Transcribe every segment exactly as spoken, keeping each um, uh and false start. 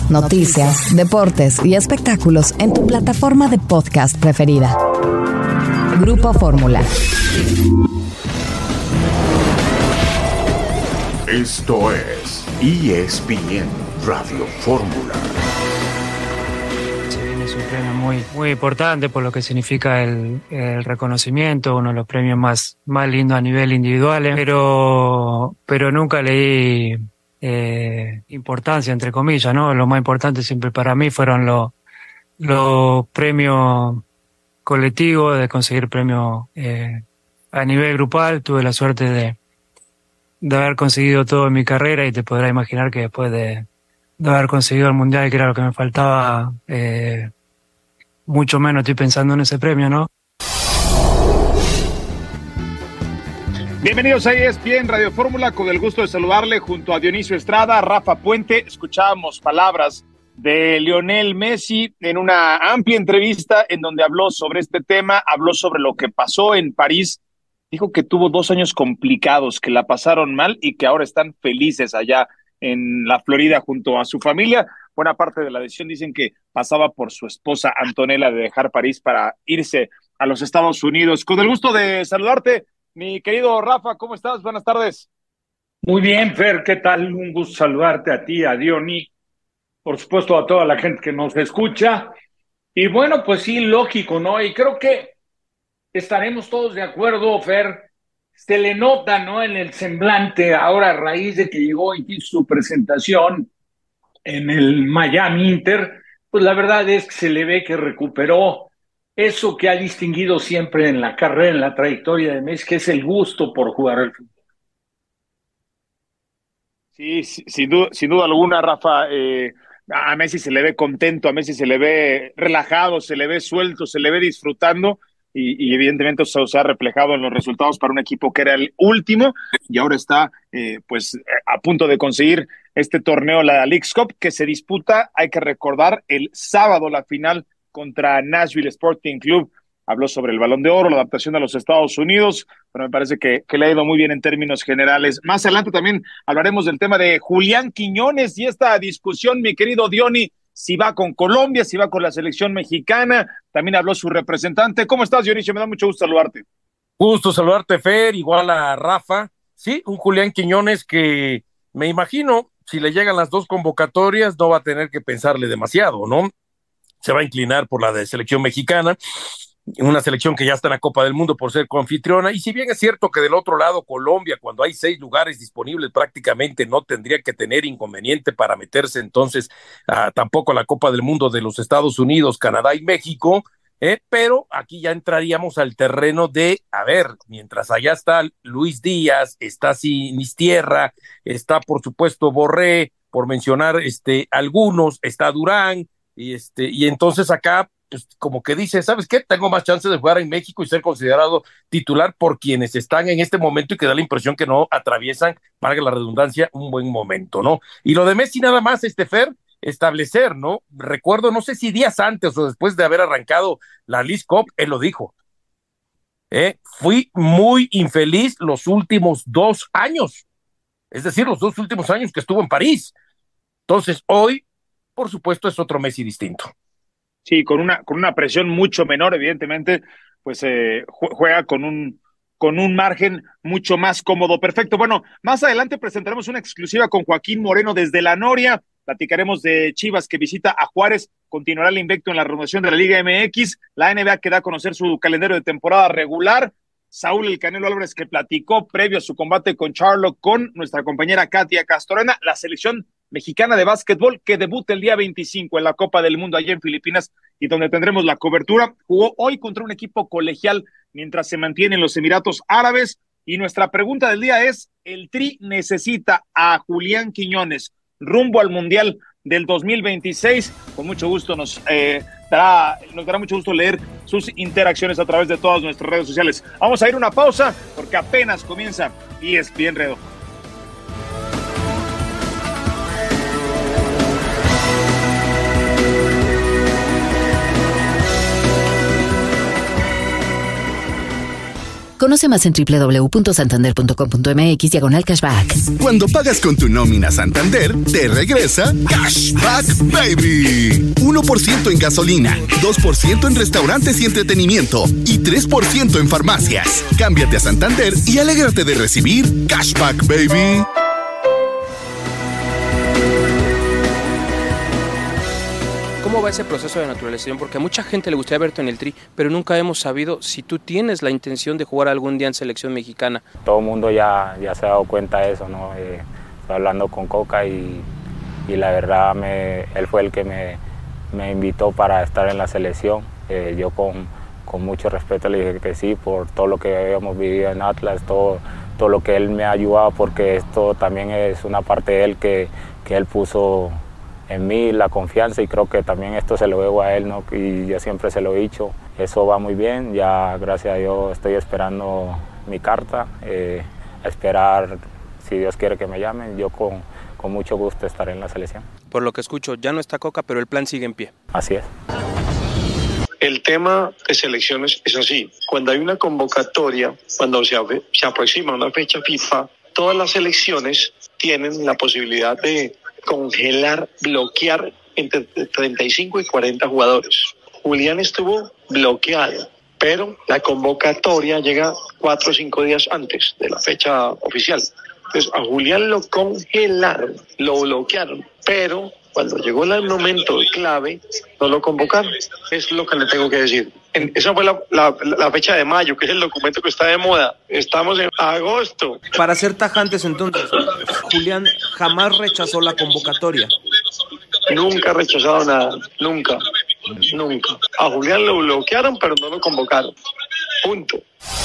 noticias, deportes y espectáculos en tu plataforma de podcast preferida. Grupo Fórmula. Esto es E S P N Radio Fórmula. Es un premio muy, muy importante por lo que significa el, el reconocimiento, uno de los premios más, más lindos a nivel individual, pero, pero nunca le di eh, importancia, entre comillas, ¿no? Lo más importante siempre para mí fueron los, los premios colectivos, de conseguir premios eh, a nivel grupal. Tuve la suerte de, de haber conseguido todo en mi carrera y te podrás imaginar que después de, de haber conseguido el Mundial, que era lo que me faltaba, eh, mucho menos estoy pensando en ese premio, ¿no? Bienvenidos a E S P N Radio Fórmula, con el gusto de saludarle junto a Dionisio Estrada, Rafa Puente. Escuchábamos palabras de Lionel Messi en una amplia entrevista en donde habló sobre este tema, habló sobre lo que pasó en París, dijo que tuvo dos años complicados, que la pasaron mal y que ahora están felices allá en la Florida junto a su familia. Buena parte de la decisión dicen que pasaba por su esposa Antonella de dejar París para irse a los Estados Unidos. Con el gusto de saludarte, mi querido Rafa, ¿cómo estás? Buenas tardes. Muy bien, Fer, ¿qué tal? Un gusto saludarte a ti, a Diony, por supuesto a toda la gente que nos escucha. Y bueno, pues sí, lógico, ¿no? Y creo que estaremos todos de acuerdo, Fer. Se le nota, ¿no?, en el semblante ahora a raíz de que llegó y hizo su presentación en el Miami Inter, pues la verdad es que se le ve que recuperó eso que ha distinguido siempre en la carrera, en la trayectoria de Messi, que es el gusto por jugar al fútbol. Sí, sin duda, sin duda alguna, Rafa, eh, a Messi se le ve contento, a Messi se le ve relajado, se le ve suelto, se le ve disfrutando. Y, y evidentemente eso se ha reflejado en los resultados para un equipo que era el último y ahora está eh, pues a punto de conseguir este torneo, la Leagues Cup, que se disputa, hay que recordar, el sábado la final contra Nashville Sporting Club. Habló sobre el Balón de Oro, la adaptación a los Estados Unidos, pero me parece que, que le ha ido muy bien en términos generales. Más adelante también hablaremos del tema de Julián Quiñones y esta discusión, mi querido Diony, si va con Colombia, si va con la selección mexicana. También habló su representante. ¿Cómo estás, Dionisio? Me da mucho gusto saludarte. Gusto saludarte, Fer, igual a Rafa. Sí, un Julián Quiñones que me imagino, si le llegan las dos convocatorias, no va a tener que pensarle demasiado, ¿no? Se va a inclinar por la de selección mexicana, una selección que ya está en la Copa del Mundo por ser coanfitriona, y si bien es cierto que del otro lado Colombia, cuando hay seis lugares disponibles, prácticamente no tendría que tener inconveniente para meterse entonces uh, tampoco a la Copa del Mundo de los Estados Unidos, Canadá y México, eh, pero aquí ya entraríamos al terreno de, a ver, mientras allá está Luis Díaz, está Sinistierra, está por supuesto Borré, por mencionar este algunos, está Durán, y este, y entonces acá pues como que dice, ¿sabes qué? Tengo más chances de jugar en México y ser considerado titular por quienes están en este momento y que da la impresión que no atraviesan, valga la redundancia, un buen momento, ¿no? Y lo de Messi nada más, este Fer, establecer, ¿no? Recuerdo, no sé si días antes o después de haber arrancado la Leagues Cup, él lo dijo. ¿Eh? Fui muy infeliz los últimos dos años, es decir, los dos últimos años que estuvo en París. Entonces, hoy, por supuesto, es otro Messi distinto. Sí, con una, con una presión mucho menor, evidentemente, pues eh, juega con un, con un margen mucho más cómodo. Perfecto. Bueno, más adelante presentaremos una exclusiva con Joaquín Moreno desde La Noria. Platicaremos de Chivas que visita a Juárez. Continuará el invicto en la renovación de la Liga M X. La N B A que da a conocer su calendario de temporada regular. Saúl El Canelo Álvarez que platicó previo a su combate con Charlo con nuestra compañera Katia Castorena. La selección mexicana de básquetbol que debuta el día veinticinco en la Copa del Mundo allá en Filipinas y donde tendremos la cobertura. Jugó hoy contra un equipo colegial mientras se mantiene en los Emiratos Árabes y nuestra pregunta del día es, ¿el Tri necesita a Julián Quiñones rumbo al Mundial del dos mil veintiséis? Con mucho gusto nos, eh, dará, nos dará mucho gusto leer sus interacciones a través de todas nuestras redes sociales. Vamos a ir a una pausa porque apenas comienza E S P N Radio. Con Conoce más en doble u doble u doble u punto santander punto com punto m x diagonal cashback. Cuando pagas con tu nómina Santander, te regresa Cashback Baby. uno por ciento en gasolina, dos por ciento en restaurantes y entretenimiento y tres por ciento en farmacias. Cámbiate a Santander y alégrate de recibir Cashback Baby. ¿Cómo va ese proceso de naturalización? Porque a mucha gente le gustaría verte en el Tri, pero nunca hemos sabido si tú tienes la intención de jugar algún día en selección mexicana. Todo el mundo ya, ya se ha dado cuenta de eso, ¿no? Eh, estoy hablando con Coca y, y la verdad me, él fue el que me, me invitó para estar en la selección. Eh, yo con, con mucho respeto le dije que sí, por todo lo que habíamos vivido en Atlas, todo, todo lo que él me ha ayudado, porque esto también es una parte de él que, que él puso en mí, la confianza, y creo que también esto se lo debo a él, ¿no? Y yo siempre se lo he dicho, eso va muy bien, ya gracias a Dios estoy esperando mi carta, eh, a esperar, si Dios quiere que me llamen, yo con, con mucho gusto estaré en la selección. Por lo que escucho, ya no está Coca, pero el plan sigue en pie. Así es. El tema de selecciones es así, cuando hay una convocatoria, cuando se, se aproxima una fecha FIFA, todas las selecciones tienen la posibilidad de congelar, bloquear entre treinta y cinco y cuarenta jugadores. Julián estuvo bloqueado, pero la convocatoria llega cuatro o cinco días antes de la fecha oficial. Entonces a Julián lo congelaron, lo bloquearon, pero cuando llegó el momento clave, no lo convocaron. Es lo que le tengo que decir. En, esa fue la, la, la fecha de mayo, que es el documento que está de moda. Estamos en agosto. Para ser tajantes entonces, Julián jamás rechazó la convocatoria. Nunca ha rechazado nada, nunca, nunca. A Julián lo bloquearon, pero no lo convocaron. Punto.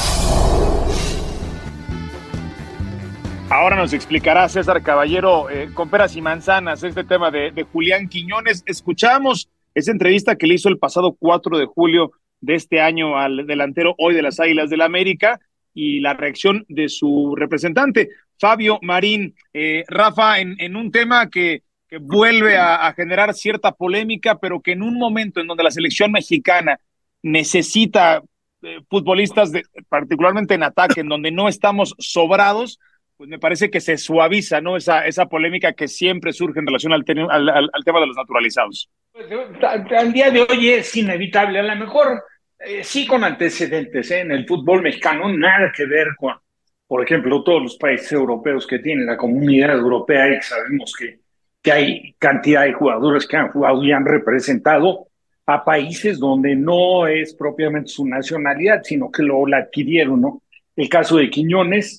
Ahora nos explicará César Caballero eh, con peras y manzanas este tema de, de Julián Quiñones. Escuchamos esa entrevista que le hizo el pasado cuatro de julio de este año al delantero hoy de las Águilas del América y la reacción de su representante, Fabio Marín. Eh, Rafa, en, en un tema que, que vuelve a, a generar cierta polémica, pero que en un momento en donde la selección mexicana necesita eh, futbolistas, de, particularmente en ataque, en donde no estamos sobrados, pues me parece que se suaviza, ¿no? Esa, esa polémica que siempre surge en relación al, ten, al, al, al tema de los naturalizados. Pues, al día de hoy es inevitable, a lo mejor eh, sí con antecedentes ¿eh? En el fútbol mexicano, nada que ver con, por ejemplo, todos los países europeos que tienen la comunidad europea y sabemos que, que hay cantidad de jugadores que han jugado y han representado a países donde no es propiamente su nacionalidad, sino que lo la adquirieron, ¿no? El caso de Quiñones.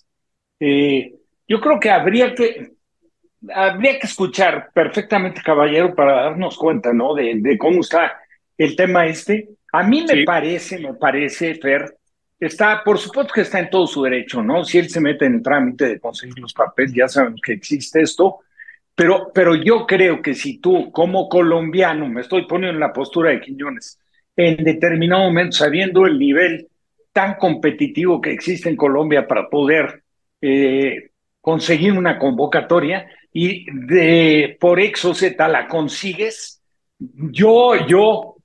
Eh, yo creo que habría que habría que escuchar perfectamente, Caballero, para darnos cuenta, ¿no? De, de cómo está el tema este. A mí me sí. parece, me parece, Fer, está, por supuesto que está en todo su derecho, ¿no? Si él se mete en el trámite de conseguir los papeles, ya sabemos que existe esto, pero, pero yo creo que si tú, como colombiano, me estoy poniendo en la postura de Quiñones, en determinado momento, sabiendo el nivel tan competitivo que existe en Colombia para poder Eh, conseguir una convocatoria y de por X o Z la consigues, yo, yo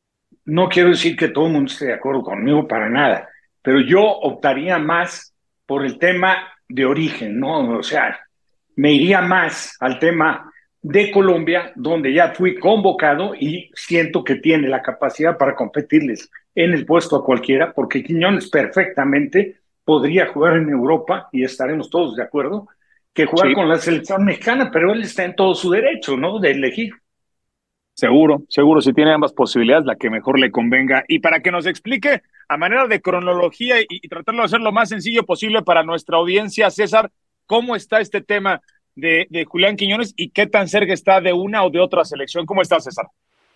no quiero decir que todo el mundo esté de acuerdo conmigo para nada, pero yo optaría más por el tema de origen, ¿no? O sea, me iría más al tema de Colombia, donde ya fui convocado y siento que tiene la capacidad para competirles en el puesto a cualquiera, porque Quiñones perfectamente podría jugar en Europa, y estaremos todos de acuerdo, que jugar sí. con la selección mexicana, pero él está en todo su derecho, ¿no?, de elegir. Seguro, seguro, si tiene ambas posibilidades, la que mejor le convenga. Y para que nos explique a manera de cronología y, y tratarlo de hacer lo más sencillo posible para nuestra audiencia, César, ¿cómo está este tema de, de Julián Quiñones y qué tan cerca está de una o de otra selección? ¿Cómo estás, César?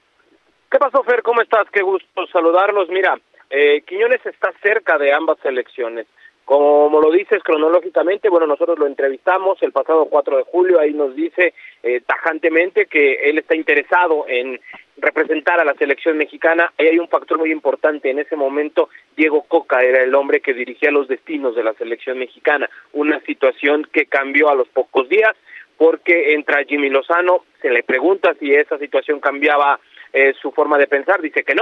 ¿Qué pasó, Fer? ¿Cómo estás? Qué gusto saludarlos. Mira, eh, Quiñones está cerca de ambas selecciones. Como lo dices cronológicamente, bueno, nosotros lo entrevistamos el pasado cuatro de julio, ahí nos dice eh, tajantemente que él está interesado en representar a la selección mexicana. Ahí hay un factor muy importante, en ese momento Diego Coca era el hombre que dirigía los destinos de la selección mexicana, una situación que cambió a los pocos días, porque entra Jimmy Lozano, se le pregunta si esa situación cambiaba eh, su forma de pensar, dice que no,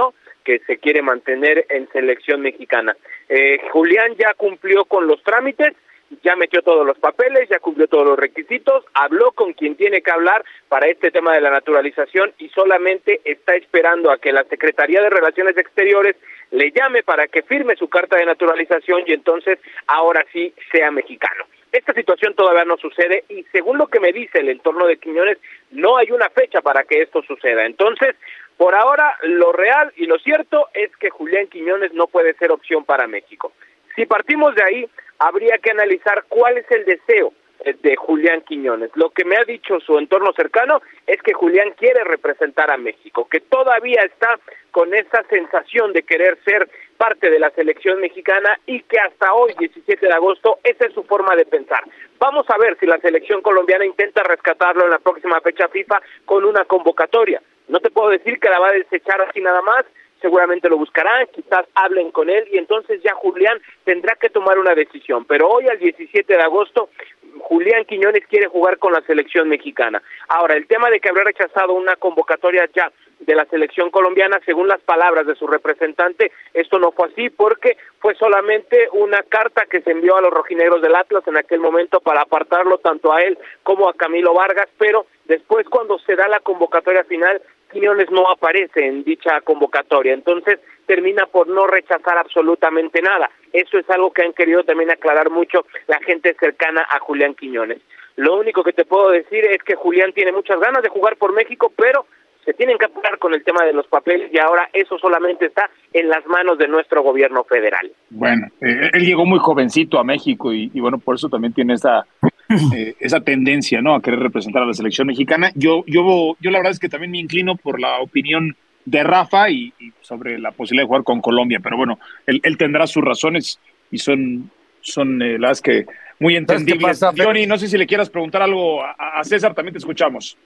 que se quiere mantener en selección mexicana. Eh, Julián ya cumplió con los trámites, ya metió todos los papeles, ya cumplió todos los requisitos, habló con quien tiene que hablar para este tema de la naturalización y solamente está esperando a que la Secretaría de Relaciones Exteriores le llame para que firme su carta de naturalización y entonces ahora sí sea mexicano. Esta situación todavía no sucede y según lo que me dice el entorno de Quiñones, no hay una fecha para que esto suceda. Entonces, por ahora, lo real y lo cierto es que Julián Quiñones no puede ser opción para México. Si partimos de ahí, habría que analizar cuál es el deseo de Julián Quiñones. Lo que me ha dicho su entorno cercano es que Julián quiere representar a México, que todavía está con esa sensación de querer ser parte de la selección mexicana y que hasta hoy, diecisiete de agosto, esa es su forma de pensar. Vamos a ver si la selección colombiana intenta rescatarlo en la próxima fecha FIFA con una convocatoria. No te puedo decir que la va a desechar así nada más, seguramente lo buscarán, quizás hablen con él y entonces ya Julián tendrá que tomar una decisión, pero hoy al diecisiete de agosto Julián Quiñones quiere jugar con la selección mexicana. Ahora, el tema de que habrá rechazado una convocatoria ya de la selección colombiana, según las palabras de su representante, esto no fue así porque fue solamente una carta que se envió a los rojinegros del Atlas en aquel momento para apartarlo tanto a él como a Camilo Vargas, pero después cuando se da la convocatoria final, Quiñones no aparece en dicha convocatoria, entonces termina por no rechazar absolutamente nada. Eso es algo que han querido también aclarar mucho la gente cercana a Julián Quiñones. Lo único que te puedo decir es que Julián tiene muchas ganas de jugar por México, pero se tienen que apurar con el tema de los papeles y ahora eso solamente está en las manos de nuestro gobierno federal. Bueno, eh, él llegó muy jovencito a México y, y bueno, por eso también tiene esa eh, esa tendencia, ¿no?, a querer representar a la selección mexicana. Yo, yo, yo la verdad es que también me inclino por la opinión de Rafa y, y sobre la posibilidad de jugar con Colombia, pero bueno, él, él tendrá sus razones y son, son eh, las que muy entendibles. Johnny, no sé si le quieras preguntar algo a, a César, también te escuchamos.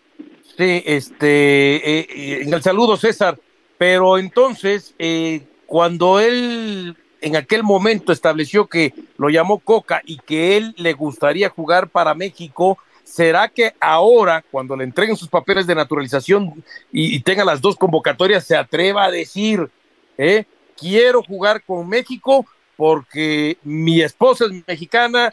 Sí, este, eh, eh, en el saludo, César, pero entonces, eh, cuando él en aquel momento estableció que lo llamó Coca y que él le gustaría jugar para México, ¿será que ahora, cuando le entreguen sus papeles de naturalización y, y tenga las dos convocatorias, se atreva a decir, eh, quiero jugar con México porque mi esposa es mexicana,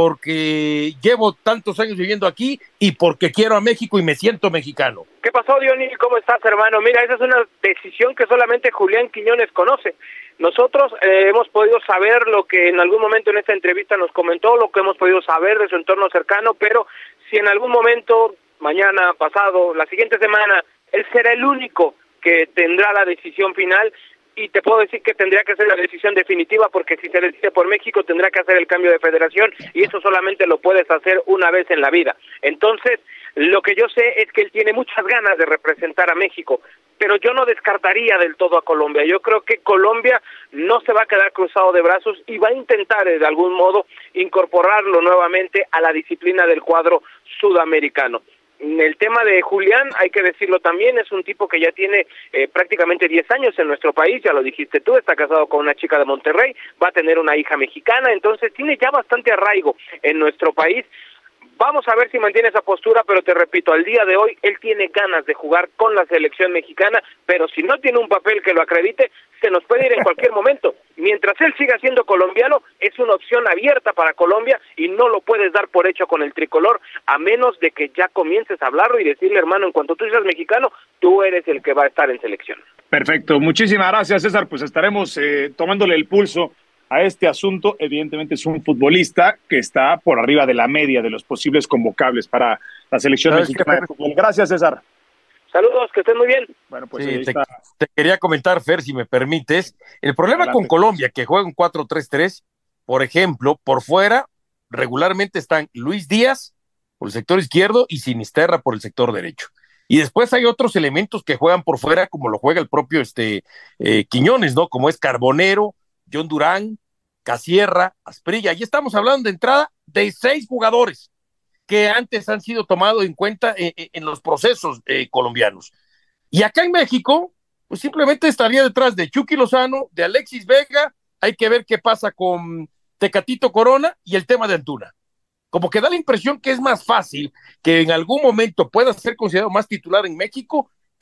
porque llevo tantos años viviendo aquí y porque quiero a México y me siento mexicano? ¿Qué pasó, Diony? ¿Cómo estás, hermano? Mira, esa es una decisión que solamente Julián Quiñones conoce. Nosotros eh, hemos podido saber lo que en algún momento en esta entrevista nos comentó, lo que hemos podido saber de su entorno cercano, pero si en algún momento, mañana, pasado, la siguiente semana, él será el único que tendrá la decisión final. Y te puedo decir que tendría que ser la decisión definitiva porque si se decide por México tendrá que hacer el cambio de federación y eso solamente lo puedes hacer una vez en la vida. Entonces, lo que yo sé es que él tiene muchas ganas de representar a México, pero yo no descartaría del todo a Colombia. Yo creo que Colombia no se va a quedar cruzado de brazos y va a intentar de algún modo incorporarlo nuevamente a la disciplina del cuadro sudamericano. El tema de Julián, hay que decirlo también, es un tipo que ya tiene eh, prácticamente diez años en nuestro país, ya lo dijiste tú, está casado con una chica de Monterrey, va a tener una hija mexicana, entonces tiene ya bastante arraigo en nuestro país. Vamos a ver si mantiene esa postura, pero te repito, al día de hoy él tiene ganas de jugar con la selección mexicana, pero si no tiene un papel que lo acredite, se nos puede ir en cualquier momento. Mientras él siga siendo colombiano, es una opción abierta para Colombia y no lo puedes dar por hecho con el tricolor, a menos de que ya comiences a hablarlo y decirle, hermano, en cuanto tú seas mexicano, tú eres el que va a estar en selección. Perfecto, muchísimas gracias, César, pues estaremos eh, tomándole el pulso a este asunto. Evidentemente es un futbolista que está por arriba de la media de los posibles convocables para la selección mexicana de fútbol. Gracias, César. Saludos, que estén muy bien. Bueno, pues sí, ahí te, está. te quería comentar, Fer, si me permites, el problema Adelante. con Colombia, que juega un cuatro tres tres, por ejemplo, por fuera regularmente están Luis Díaz por el sector izquierdo y Sinisterra por el sector derecho. Y después hay otros elementos que juegan por fuera, como lo juega el propio este, eh, Quiñones, ¿no? Como es Carbonero, John Durán, Casierra, Asprilla. Y estamos hablando de entrada de seis jugadores que antes han sido tomados en cuenta en, en los procesos eh, colombianos. Y acá en México, pues simplemente estaría detrás de Chucky Lozano, de Alexis Vega, hay que ver qué pasa con Tecatito Corona y el tema de Antuna. Como que da la impresión que es más fácil que en algún momento pueda ser considerado más titular en México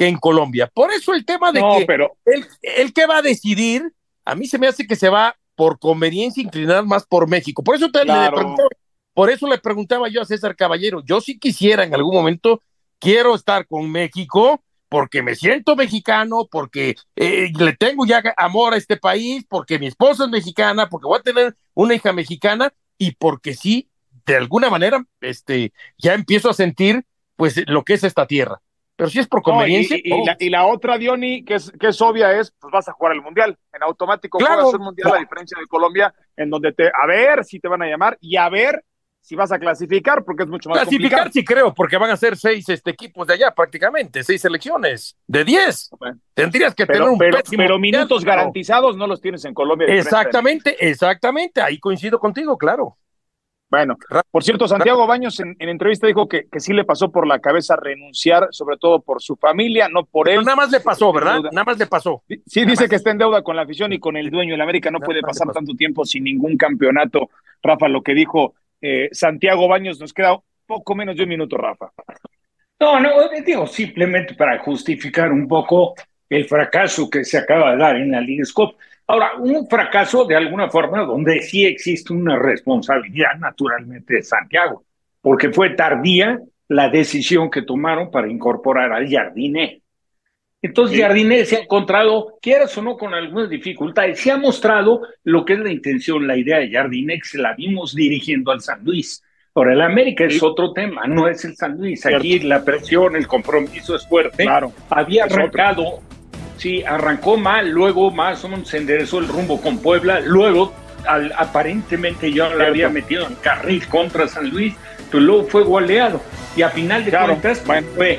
que en Colombia. Por eso el tema de no, que pero... el, el que va a decidir, a mí se me hace que se va por conveniencia inclinar más por México. Por eso te claro. le preguntaba, por eso le preguntaba yo a César Caballero, yo sí quisiera en algún momento, quiero estar con México, porque me siento mexicano, porque eh, le tengo ya amor a este país, porque mi esposa es mexicana, porque voy a tener una hija mexicana, y porque sí, de alguna manera, este, ya empiezo a sentir, pues, lo que es esta tierra. Pero si es por conveniencia. No, y, y, y, la, y la otra, Diony, que es, que es obvia, es, pues vas a jugar el Mundial. En automático claro, juegas un Mundial, claro. a diferencia de Colombia, en donde te, a ver si te van a llamar, y a ver si vas a clasificar, porque es mucho más clasificar complicado. Sí creo, porque van a ser seis este, equipos de allá prácticamente, seis selecciones de diez. Okay. Tendrías que pero, tener un pero, pésimo pero minutos mundial, garantizados no los tienes en Colombia. Exactamente, exactamente, ahí coincido contigo, claro. Bueno, por cierto, Santiago Baños en, en entrevista dijo que, que sí le pasó por la cabeza renunciar, sobre todo por su familia, no por pero él. Nada más le pasó, ¿verdad? Nada más le pasó. Sí, nada dice más. que está en deuda con la afición y con el dueño. El América no nada puede pasar tanto tiempo sin ningún campeonato. Rafa, lo que dijo eh, Santiago Baños, nos queda poco menos de un minuto, Rafa. No, no, digo, simplemente para justificar un poco el fracaso que se acaba de dar en la Leagues Cup. Ahora, un fracaso de alguna forma donde sí existe una responsabilidad naturalmente de Santiago, porque fue tardía la decisión que tomaron para incorporar al Jardiné. Entonces, sí. Jardiné se ha encontrado, quieras o no, con algunas dificultades. Se ha mostrado lo que es la intención, la idea de Jardiné, que se la vimos dirigiendo al San Luis. Ahora, el América sí. es otro tema, no es el San Luis. Cierto. Aquí la presión, el compromiso es fuerte. Claro. Había arrancado... Sí, arrancó mal, luego más o menos se enderezó el rumbo con Puebla, luego al, aparentemente ya le había metido en carril contra San Luis, pero luego fue goleado y a final de claro. cuentas bueno, fue,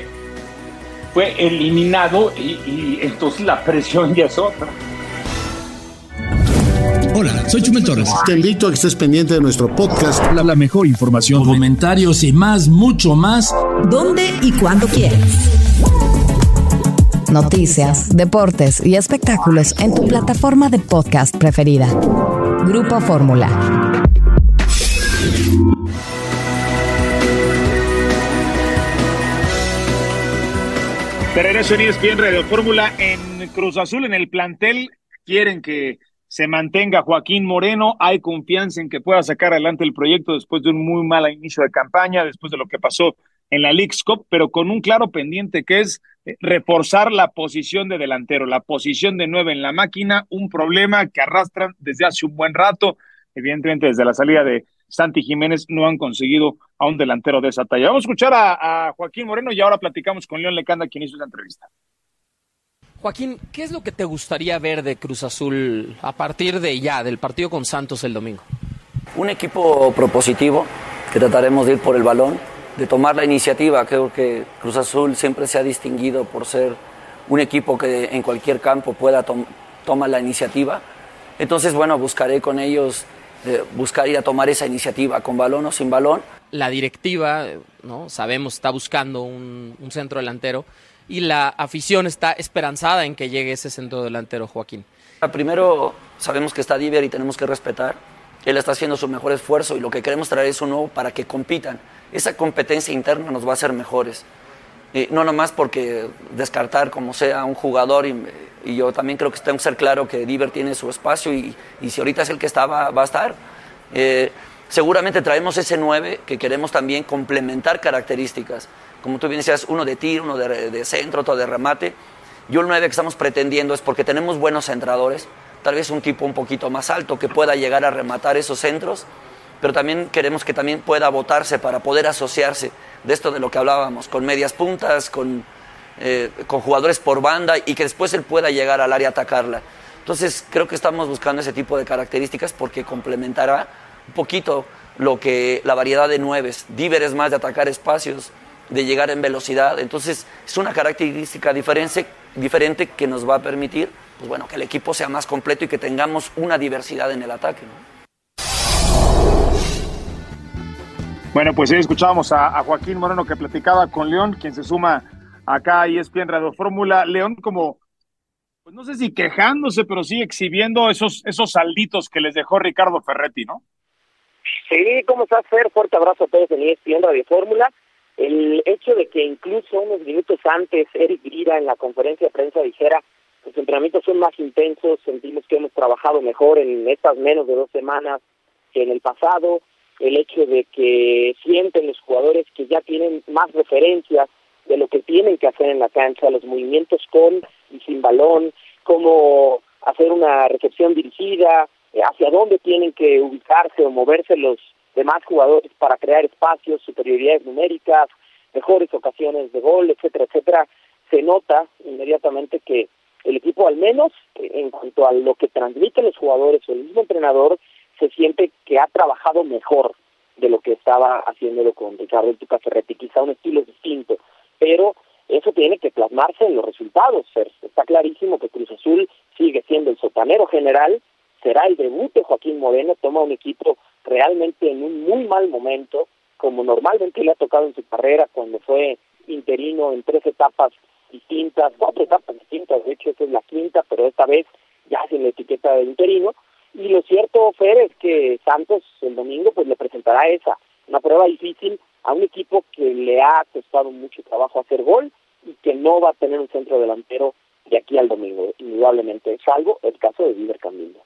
fue eliminado y, y entonces la presión ya es otra. Hola, soy Chumel Torres. Te invito a que estés pendiente de nuestro podcast. La, la mejor información, comentarios y más, mucho más. ¿Dónde y cuándo quieres? Noticias, deportes y espectáculos en tu plataforma de podcast preferida. Grupo Fórmula. De regreso en E S P N Radio Fórmula. En Cruz Azul, en el plantel, quieren que se mantenga Joaquín Moreno. Hay confianza en que pueda sacar adelante el proyecto después de un muy mal inicio de campaña, después de lo que pasó en la Leagues Cup, pero con un claro pendiente que es reforzar la posición de delantero, la posición de nueve en la máquina, un problema que arrastran desde hace un buen rato. Evidentemente, desde la salida de Santi Jiménez no han conseguido a un delantero de esa talla. Vamos a escuchar a, a Joaquín Moreno y ahora platicamos con León Lecanda, quien hizo esa entrevista. Joaquín, ¿qué es lo que te gustaría ver de Cruz Azul a partir de ya, del partido con Santos el domingo? Un equipo propositivo, que trataremos de ir por el balón, de tomar la iniciativa. Creo que Cruz Azul siempre se ha distinguido por ser un equipo que en cualquier campo pueda tom- tomar la iniciativa. Entonces, bueno, buscaré con ellos, eh, buscar ir a tomar esa iniciativa, con balón o sin balón. La directiva, ¿no? Sabemos, está buscando un, un centro delantero y la afición está esperanzada en que llegue ese centro delantero, Joaquín. Primero, sabemos que está Diver y tenemos que respetar. Él está haciendo su mejor esfuerzo y lo que queremos traer es un nuevo para que compitan. Esa competencia interna nos va a hacer mejores. Eh, no nomás porque descartar como sea un jugador y, y yo también creo que tengo que ser claro que Diver tiene su espacio y, y si ahorita es el que está, va, va a estar. Eh, seguramente traemos ese nueve que queremos también complementar características. Como tú bien decías, uno de tiro, uno de, de centro, otro de remate. Yo el nueve que estamos pretendiendo es porque tenemos buenos centradores, tal vez un tipo un poquito más alto que pueda llegar a rematar esos centros, pero también queremos que también pueda botarse para poder asociarse de esto de lo que hablábamos, con medias puntas, con, eh, con jugadores por banda y que después él pueda llegar al área a atacarla. Entonces creo que estamos buscando ese tipo de características porque complementará un poquito lo que la variedad de nueves. Diver es más de atacar espacios, de llegar en velocidad, entonces es una característica diferente, diferente que nos va a permitir pues bueno, que el equipo sea más completo y que tengamos una diversidad en el ataque, ¿no? Bueno, pues ahí escuchábamos a, a Joaquín Moreno que platicaba con León, quien se suma acá a E S P N Radio Fórmula. León como, pues no sé si quejándose, pero sí exhibiendo esos, esos salditos que les dejó Ricardo Ferretti, ¿no? Sí, ¿cómo estás, Fer? Fuerte abrazo a todos en E S P N Radio Fórmula. El hecho de que incluso unos minutos antes Eric Grira en la conferencia de prensa dijera los entrenamientos son más intensos, sentimos que hemos trabajado mejor en estas menos de dos semanas que en el pasado, el hecho de que sienten los jugadores que ya tienen más referencias de lo que tienen que hacer en la cancha, los movimientos con y sin balón, cómo hacer una recepción dirigida, hacia dónde tienen que ubicarse o moverse los demás jugadores para crear espacios, superioridades numéricas, mejores ocasiones de gol, etcétera, etcétera. Se nota inmediatamente que el equipo, al menos en cuanto a lo que transmiten los jugadores o el mismo entrenador, se siente que ha trabajado mejor de lo que estaba haciéndolo con Ricardo El Tuca Ferretti, quizá un estilo distinto, pero eso tiene que plasmarse en los resultados. Está clarísimo que Cruz Azul sigue siendo el sotanero general, será el debut de Joaquín Moreno, toma un equipo realmente en un muy mal momento, como normalmente le ha tocado en su carrera cuando fue interino en tres etapas distintas, cuatro etapas distintas, de hecho esta es la quinta, pero esta vez ya sin la etiqueta de interino. Y lo cierto, Fer, es que Santos el domingo pues le presentará esa, una prueba difícil a un equipo que le ha costado mucho trabajo hacer gol y que no va a tener un centro delantero de aquí al domingo, indudablemente, salvo el caso de Diver Camilo.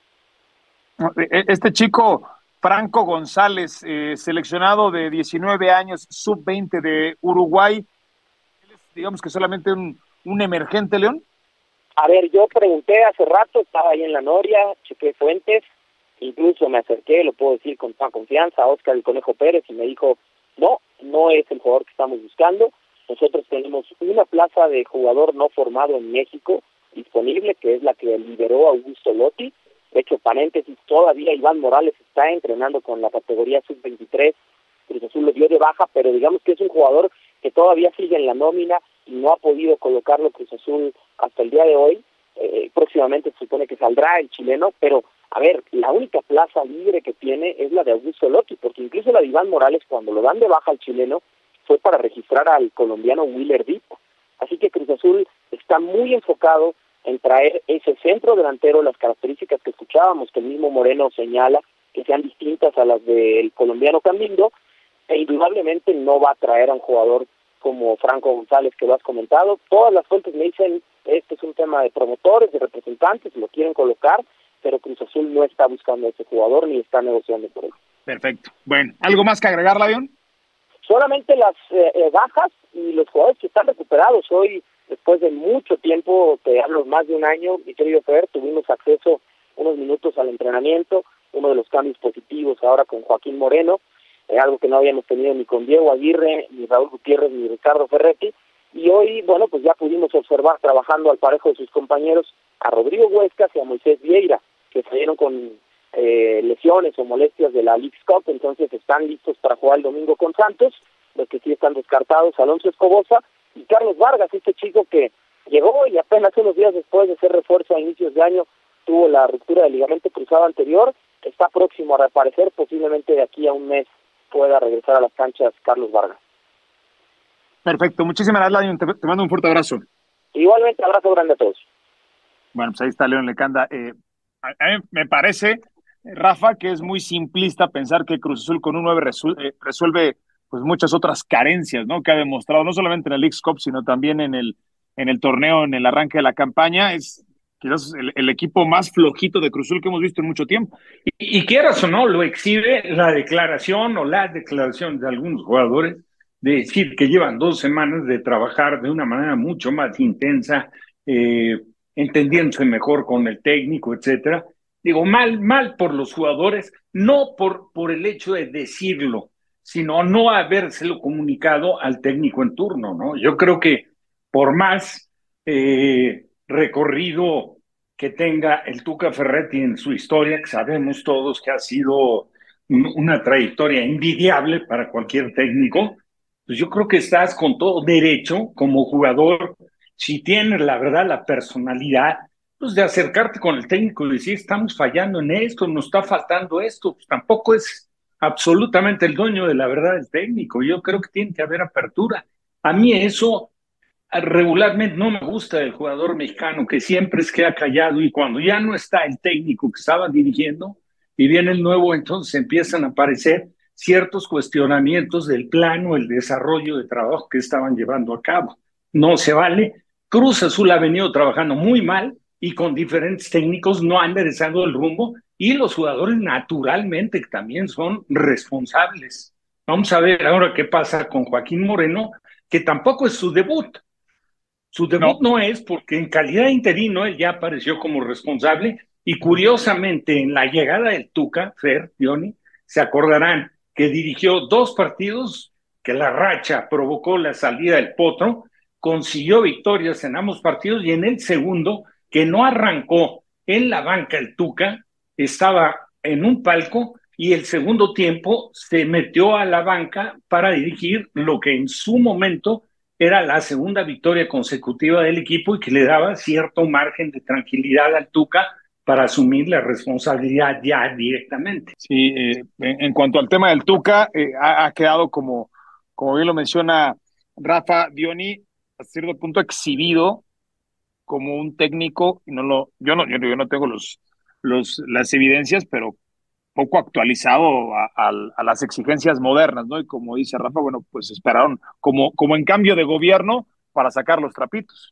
Este chico, Franco González, eh, seleccionado de diecinueve años, sub veinte de Uruguay, digamos que solamente un, un emergente, León. A ver, yo pregunté hace rato, estaba ahí en la Noria, chequé fuentes, incluso me acerqué, lo puedo decir con toda confianza, a Óscar el Conejo Pérez, y me dijo, no, no es el jugador que estamos buscando. Nosotros tenemos una plaza de jugador no formado en México disponible, que es la que liberó Augusto Lotti. De hecho, paréntesis, todavía Iván Morales está entrenando con la categoría sub veintitrés, Cruz Azul lo dio de baja, pero digamos que es un jugador que todavía sigue en la nómina y no ha podido colocarlo Cruz Azul hasta el día de hoy. Eh, próximamente se supone que saldrá el chileno, pero a ver, la única plaza libre que tiene es la de Augusto Lotti, porque incluso la de Iván Morales, cuando lo dan de baja al chileno, fue para registrar al colombiano Willer Dipo. Así que Cruz Azul está muy enfocado en traer ese centro delantero, las características que escuchábamos, que el mismo Moreno señala, que sean distintas a las del colombiano Camilo, e indudablemente no va a traer a un jugador como Franco González, que lo has comentado. Todas las fuentes me dicen, este es un tema de promotores, de representantes, lo quieren colocar, pero Cruz Azul no está buscando a ese jugador ni está negociando por él. Perfecto. Bueno, ¿algo más que agregar, Lavión? Solamente las eh, eh, bajas y los jugadores que están recuperados. Hoy, después de mucho tiempo, te hablo más de un año, mi querido Fer, tuvimos acceso unos minutos al entrenamiento, uno de los cambios positivos ahora con Joaquín Moreno, eh, algo que no habíamos tenido ni con Diego Aguirre, ni Raúl Gutiérrez, ni Ricardo Ferretti, y hoy, bueno, pues ya pudimos observar trabajando al parejo de sus compañeros a Rodrigo Huescas y a Moisés Vieira, que salieron con eh, lesiones o molestias de la Leagues Cup, entonces están listos para jugar el domingo con Santos. Los que sí están descartados, Alonso Escobosa y Carlos Vargas, este chico que llegó y apenas unos días después de ser refuerzo a inicios de año tuvo la ruptura del ligamento cruzado anterior, está próximo a reaparecer, posiblemente de aquí a un mes pueda regresar a las canchas Carlos Vargas. Perfecto, muchísimas gracias, León, te, te mando un fuerte abrazo. Igualmente, abrazo grande a todos. Bueno, pues ahí está León Lecanda. Eh, a, a mí me parece, Rafa, que es muy simplista pensar que Cruz Azul con un nueve resuelve, resuelve pues muchas otras carencias, ¿no? Que ha demostrado no solamente en el Leagues Cup, sino también en el en el torneo, en el arranque de la campaña. Es quizás el, el equipo más flojito de Cruz Azul que hemos visto en mucho tiempo. Y, y quieras o no, lo exhibe la declaración o las declaraciones de algunos jugadores de decir que llevan dos semanas de trabajar de una manera mucho más intensa, eh, entendiéndose mejor con el técnico, etcétera. Digo, mal, mal por los jugadores, no por, por el hecho de decirlo, sino no habérselo comunicado al técnico en turno, ¿no? Yo creo que por más eh, recorrido que tenga el Tuca Ferretti en su historia, que sabemos todos que ha sido un, una trayectoria envidiable para cualquier técnico, pues yo creo que estás con todo derecho como jugador, si tienes la verdad, la personalidad, pues de acercarte con el técnico y decir, estamos fallando en esto, nos está faltando esto. Pues tampoco es absolutamente el dueño de la verdad el técnico. Yo creo que tiene que haber apertura. A mí eso regularmente no me gusta del jugador mexicano, que siempre es queda callado y cuando ya no está el técnico que estaba dirigiendo y viene el nuevo, entonces empiezan a aparecer ciertos cuestionamientos del plan o el desarrollo de trabajo que estaban llevando a cabo. No se vale. Cruz Azul ha venido trabajando muy mal y con diferentes técnicos no ha enderezado el rumbo, y los jugadores naturalmente también son responsables. Vamos a ver ahora qué pasa con Joaquín Moreno, que tampoco es su debut. Su debut no, no es porque en calidad de interino él ya apareció como responsable, y curiosamente en la llegada del Tuca, Fer, Johnny, se acordarán que dirigió dos partidos que la racha provocó la salida del Potro, consiguió victorias en ambos partidos, y en el segundo, que no arrancó en la banca el Tuca, estaba en un palco, y el segundo tiempo se metió a la banca para dirigir lo que en su momento era la segunda victoria consecutiva del equipo y que le daba cierto margen de tranquilidad al Tuca para asumir la responsabilidad ya directamente. Sí, eh, en, en cuanto al tema del Tuca, eh, ha, ha quedado como, como bien lo menciona Rafa, Diony, a cierto punto exhibido como un técnico, y no lo, yo no, yo, yo no tengo los, los, las evidencias, pero poco actualizado a, a, a las exigencias modernas, ¿no? Y como dice Rafa, bueno, pues esperaron como, como en cambio de gobierno para sacar los trapitos.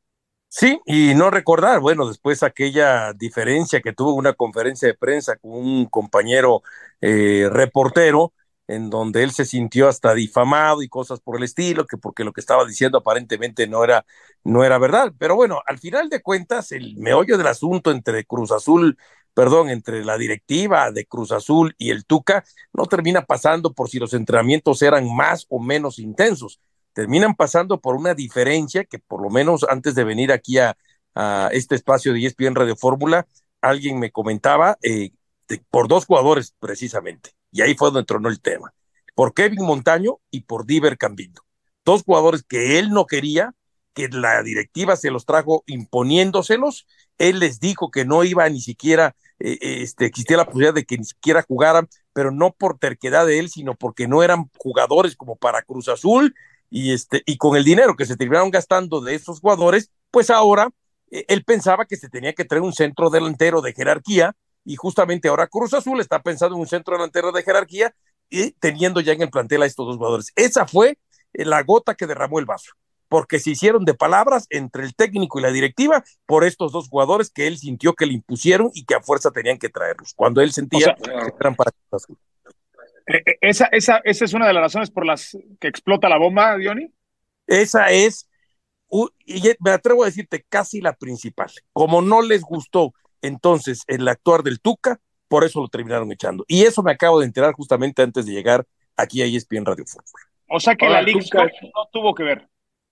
Sí, y no recordar, bueno, después aquella diferencia que tuvo una conferencia de prensa con un compañero eh, reportero, en donde él se sintió hasta difamado y cosas por el estilo, que porque lo que estaba diciendo aparentemente no era, no era verdad. Pero bueno, al final de cuentas, el meollo del asunto entre Cruz Azul, perdón, entre la directiva de Cruz Azul y el Tuca, no termina pasando por si los entrenamientos eran más o menos intensos. Terminan pasando por una diferencia que por lo menos antes de venir aquí a, a este espacio de E S P N Radio Fórmula, alguien me comentaba eh, de, por dos jugadores precisamente, y ahí fue donde tronó el tema, por Kevin Montaño y por Diver Cambindo, dos jugadores que él no quería, que la directiva se los trajo imponiéndoselos, él les dijo que no iba ni siquiera, eh, este, existía la posibilidad de que ni siquiera jugaran, pero no por terquedad de él, sino porque no eran jugadores como para Cruz Azul, y este y con el dinero que se terminaron gastando de esos jugadores, pues ahora eh, él pensaba que se tenía que traer un centro delantero de jerarquía, y justamente ahora Cruz Azul está pensando en un centro delantero de jerarquía y teniendo ya en el plantel a estos dos jugadores. Esa fue eh, la gota que derramó el vaso, porque se hicieron de palabras entre el técnico y la directiva por estos dos jugadores que él sintió que le impusieron y que a fuerza tenían que traerlos, cuando él sentía, o sea, que eran para Cruz Azul. Esa, esa, esa es una de las razones por las que explota la bomba, Diony. Esa es, uh, y me atrevo a decirte, casi la principal. Como no les gustó entonces el actuar del Tuca, por eso lo terminaron echando. Y eso me acabo de enterar justamente antes de llegar aquí a E S P N Radio Fórmula. O sea que Ahora, la Liga no tuvo que ver.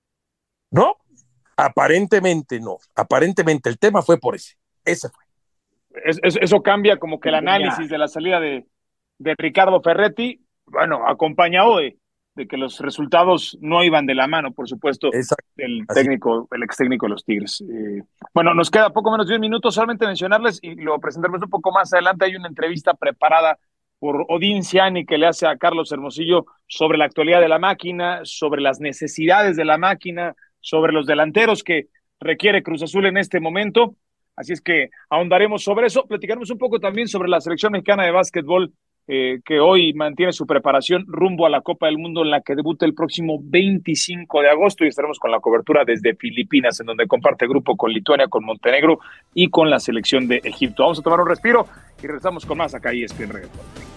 No, aparentemente no. Aparentemente el tema fue por ese. Ese fue. Es, es, eso cambia como que el análisis de la salida de de Ricardo Ferretti, bueno, acompañado de, de que los resultados no iban de la mano, por supuesto, Exacto. del técnico, el ex técnico de los Tigres. Eh, bueno, nos queda poco menos de diez minutos, solamente mencionarles, y lo presentaremos un poco más adelante, hay una entrevista preparada por Odín Ciani que le hace a Carlos Hermosillo sobre la actualidad de la máquina, sobre las necesidades de la máquina, sobre los delanteros que requiere Cruz Azul en este momento, así es que ahondaremos sobre eso, platicaremos un poco también sobre la selección mexicana de básquetbol, Eh, que hoy mantiene su preparación rumbo a la Copa del Mundo, en la que debuta el próximo veinticinco de agosto, y estaremos con la cobertura desde Filipinas, en donde comparte grupo con Lituania, con Montenegro y con la selección de Egipto. Vamos a tomar un respiro y regresamos con más acá en E S P N Radio.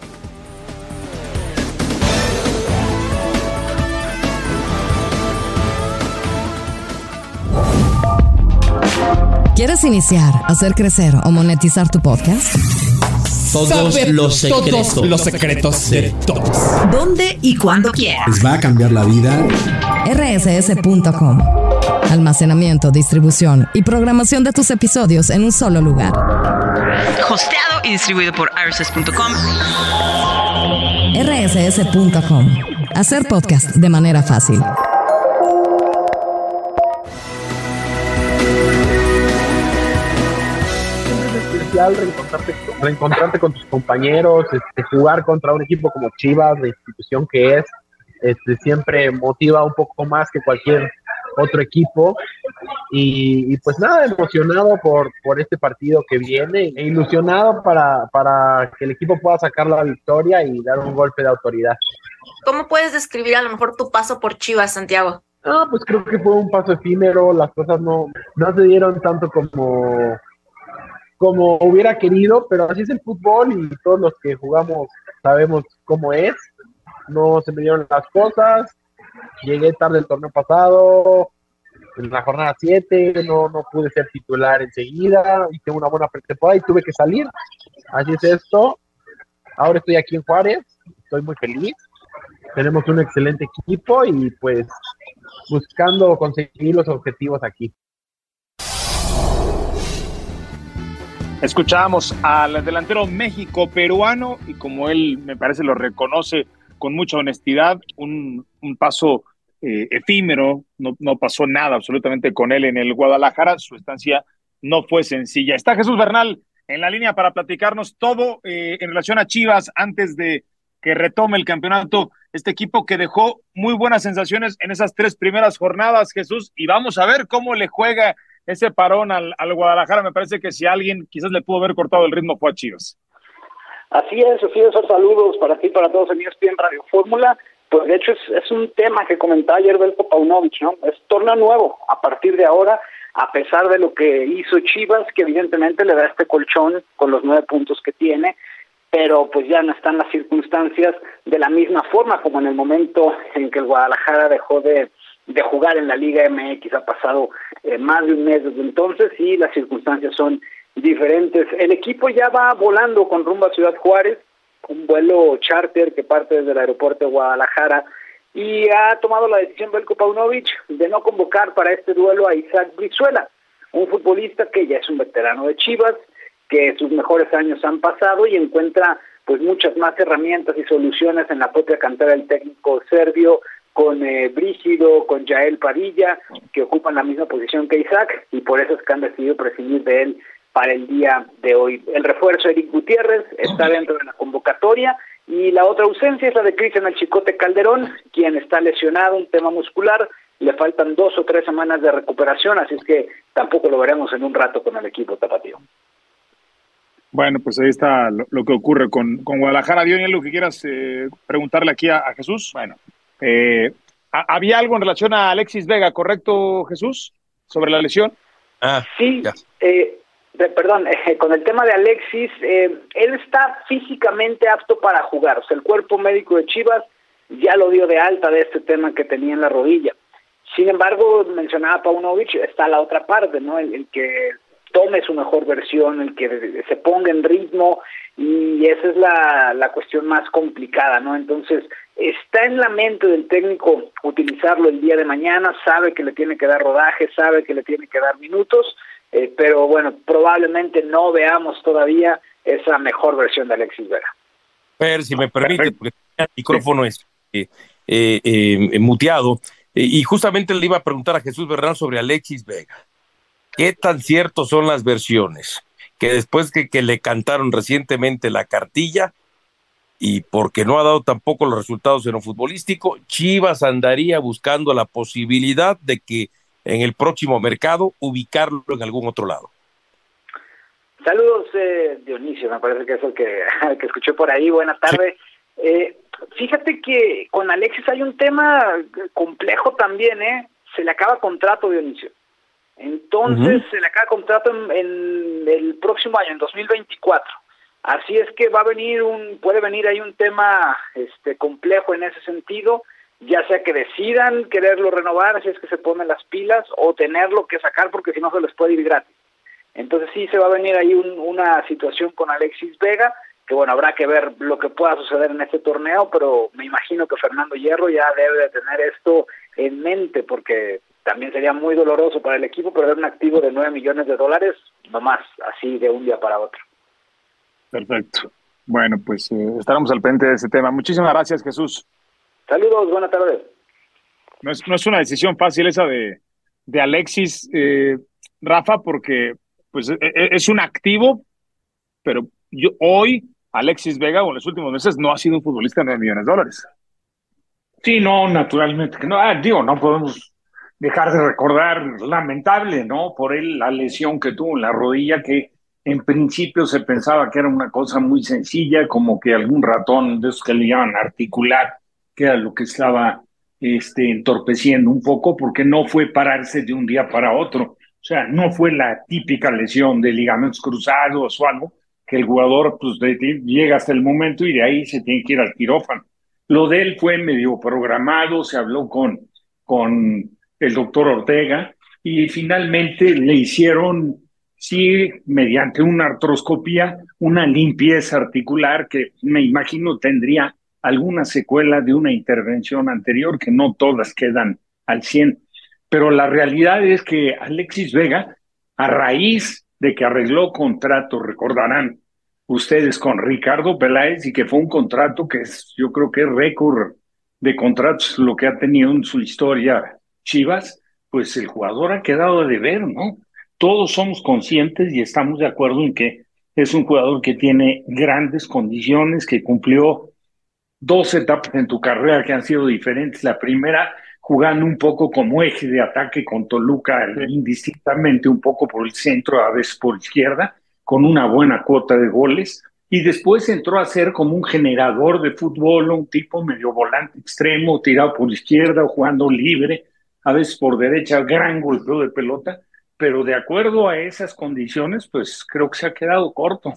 ¿Quieres iniciar, hacer crecer o monetizar tu podcast? Todos Saber los secretos. Todos los secretos de todos. ¿Dónde y cuándo quieras? Les va a cambiar la vida. R S S punto com. Almacenamiento, distribución y programación de tus episodios en un solo lugar. Hosteado y distribuido por R S S punto com. R S S punto com. Hacer podcast de manera fácil. Reencontrarte, reencontrarte con tus compañeros, este, jugar contra un equipo como Chivas, la institución que es, este, siempre motiva un poco más que cualquier otro equipo, Y, y pues nada, emocionado por, por este partido que viene e ilusionado para, para que el equipo pueda sacar la victoria y dar un golpe de autoridad. ¿Cómo puedes describir a lo mejor tu paso por Chivas, Santiago? Ah, pues creo que fue un paso efímero, las cosas no, no se dieron tanto como, como hubiera querido, pero así es el fútbol y todos los que jugamos sabemos cómo es. No se me dieron las cosas, llegué tarde el torneo pasado, en la jornada siete, no, no pude ser titular enseguida, hice una buena pretemporada y tuve que salir. Así es esto. Ahora estoy aquí en Juárez, estoy muy feliz. Tenemos un excelente equipo y pues buscando conseguir los objetivos aquí. Escuchábamos al delantero México-peruano y como él me parece lo reconoce con mucha honestidad, un, un paso eh, efímero, no, no pasó nada absolutamente con él en el Guadalajara, su estancia no fue sencilla. Está Jesús Bernal en la línea para platicarnos todo eh, en relación a Chivas antes de que retome el campeonato, este equipo que dejó muy buenas sensaciones en esas tres primeras jornadas, Jesús, y vamos a ver cómo le juega ese parón al, al Guadalajara. Me parece que si alguien quizás le pudo haber cortado el ritmo fue a Chivas. Así es, así es, saludos para ti, para todos en E S P N Radio Fórmula. Pues de hecho es, es un tema que comentaba ayer Belko Paunovic, ¿no? Es torneo nuevo a partir de ahora, a pesar de lo que hizo Chivas, que evidentemente le da este colchón con los nueve puntos que tiene, pero pues ya no están las circunstancias de la misma forma como en el momento en que el Guadalajara dejó de, de jugar en la Liga M X. Ha pasado eh, más de un mes desde entonces y las circunstancias son diferentes. El equipo ya va volando con rumbo a Ciudad Juárez, un vuelo charter que parte desde el aeropuerto de Guadalajara, y ha tomado la decisión Belko Paunovic de no convocar para este duelo a Isaac Brizuela, un futbolista que ya es un veterano de Chivas, que sus mejores años han pasado y encuentra pues muchas más herramientas y soluciones en la propia cantera del técnico serbio, con eh, Brígido, con Yael Padilla, que ocupan la misma posición que Isaac, y por eso es que han decidido prescindir de él para el día de hoy. El refuerzo Eric Gutiérrez está dentro de la convocatoria, y la otra ausencia es la de Cristian El Chicote Calderón, quien está lesionado, un tema muscular, le faltan dos o tres semanas de recuperación, así es que tampoco lo veremos en un rato con el equipo tapatío. Bueno, pues ahí está lo, lo que ocurre con, con Guadalajara. Diony, ¿algo que quieras eh, preguntarle aquí a, a Jesús? Bueno, eh, ¿había algo en relación a Alexis Vega, correcto, Jesús, sobre la lesión? Ah, sí, eh, de, perdón, eh, con el tema de Alexis, eh, él está físicamente apto para jugar. O sea, el cuerpo médico de Chivas ya lo dio de alta de este tema que tenía en la rodilla. Sin embargo, mencionaba Paunovic, está la otra parte, ¿no? El, el que tome su mejor versión, el que se ponga en ritmo, y esa es la, la cuestión más complicada, ¿no? Entonces, está en la mente del técnico utilizarlo el día de mañana, sabe que le tiene que dar rodaje, sabe que le tiene que dar minutos, eh, pero bueno, probablemente no veamos todavía esa mejor versión de Alexis Vega. Fer, si me permite, porque el micrófono es eh, eh, eh, muteado, eh, y justamente le iba a preguntar a Jesús Bernal sobre Alexis Vega. ¿Qué tan ciertos son las versiones? Que después que, que le cantaron recientemente la cartilla, y porque no ha dado tampoco los resultados en lo futbolístico, Chivas andaría buscando la posibilidad de que en el próximo mercado ubicarlo en algún otro lado. Saludos, eh, Dionisio, me parece que es el que, el que escuché por ahí. Buenas tardes. Sí. Eh, fíjate que con Alexis hay un tema complejo también, ¿eh? Se le acaba contrato, Dionisio. Entonces, uh-huh. se le acaba contrato en, en el próximo año, en dos mil veinticuatro. Así es que va a venir un, puede venir ahí un tema este complejo en ese sentido, ya sea que decidan quererlo renovar, así es que se ponen las pilas, o tenerlo que sacar porque si no se les puede ir gratis. Entonces sí se va a venir ahí un, una situación con Alexis Vega, que bueno, habrá que ver lo que pueda suceder en este torneo, pero me imagino que Fernando Hierro ya debe de tener esto en mente, porque también sería muy doloroso para el equipo perder un activo de nueve millones de dólares, nomás así de un día para otro. Perfecto. Bueno, pues eh, estaremos al pendiente de ese tema. Muchísimas gracias, Jesús. Saludos, buenas tardes. No es, no es una decisión fácil esa de, de Alexis, eh, Rafa, porque pues es, es un activo, pero yo hoy Alexis Vega, o en los últimos meses, no ha sido un futbolista de nueve millones de dólares. Sí, no, naturalmente. No, ah, digo, no podemos dejar de recordar, lamentable, ¿no? Por él, la lesión que tuvo en la rodilla, que en principio se pensaba que era una cosa muy sencilla, como que algún ratón de esos que le llaman articular, que era lo que estaba este, entorpeciendo un poco, porque no fue pararse de un día para otro. O sea, no fue la típica lesión de ligamentos cruzados o algo, que el jugador pues, de, de, llega hasta el momento y de ahí se tiene que ir al quirófano. Lo de él fue medio programado, se habló con, con el doctor Ortega y finalmente le hicieron, sí, mediante una artroscopía, una limpieza articular que me imagino tendría alguna secuela de una intervención anterior, que no todas quedan al cien. Pero la realidad es que Alexis Vega, a raíz de que arregló contrato, recordarán ustedes, con Ricardo Peláez, y que fue un contrato que es, yo creo que es récord de contratos lo que ha tenido en su historia Chivas, pues el jugador ha quedado de ver, ¿no? Todos somos conscientes y estamos de acuerdo en que es un jugador que tiene grandes condiciones, que cumplió dos etapas en tu carrera que han sido diferentes. La primera, jugando un poco como eje de ataque con Toluca, indistintamente un poco por el centro, a veces por izquierda, con una buena cuota de goles, y después entró a ser como un generador de fútbol, un tipo medio volante extremo, tirado por izquierda o jugando libre, a veces por derecha, gran golpeo de pelota, pero de acuerdo a esas condiciones, pues creo que se ha quedado corto.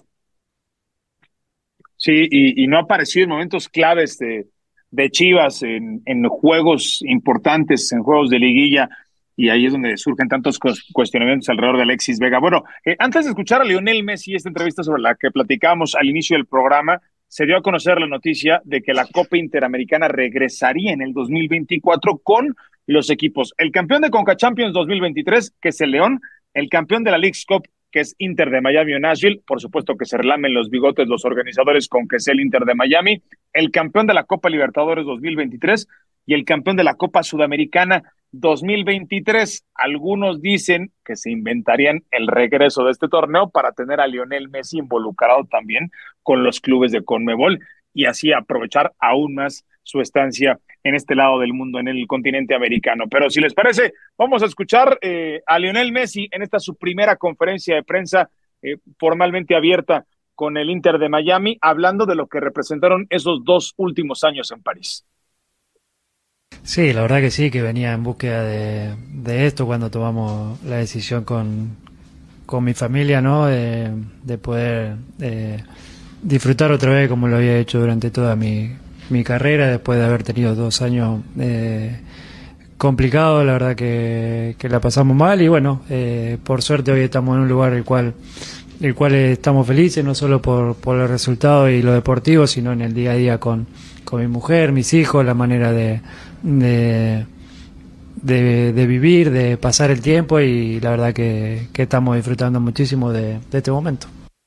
Sí, y, y no ha aparecido en momentos claves de, de Chivas, en, en juegos importantes, en juegos de liguilla, y ahí es donde surgen tantos cuestionamientos alrededor de Alexis Vega. Bueno, eh, antes de escuchar a Lionel Messi, esta entrevista sobre la que platicábamos al inicio del programa, se dio a conocer la noticia de que la Copa Interamericana regresaría en el dos mil veinticuatro con los equipos. El campeón de Conca Champions dos mil veintitrés, que es el León, el campeón de la Leagues Cup, que es Inter de Miami o Nashville, por supuesto que se relamen los bigotes los organizadores con que es el Inter de Miami, el campeón de la Copa Libertadores dos mil veintitrés y el campeón de la Copa Sudamericana dos mil veintitrés. Algunos dicen que se inventarían el regreso de este torneo para tener a Lionel Messi involucrado también con los clubes de Conmebol y así aprovechar aún más su estancia en este lado del mundo, en el continente americano. Pero si les parece, vamos a escuchar eh, a Lionel Messi en esta su primera conferencia de prensa eh, formalmente abierta con el Inter de Miami, hablando de lo que representaron esos dos últimos años en París. Sí, la verdad que sí, que venía en búsqueda de, de esto cuando tomamos la decisión con, con mi familia, ¿no? De, de poder eh, disfrutar otra vez como lo había hecho durante toda mi, mi carrera, después de haber tenido dos años eh, complicados, la verdad que, que la pasamos mal y bueno, eh, por suerte hoy estamos en un lugar el cual el cual estamos felices, no solo por, por el resultado y lo deportivo, sino en el día a día con, con mi mujer, mis hijos, la manera de, de, de, de vivir, de pasar el tiempo y la verdad que, que estamos disfrutando muchísimo de, de este momento.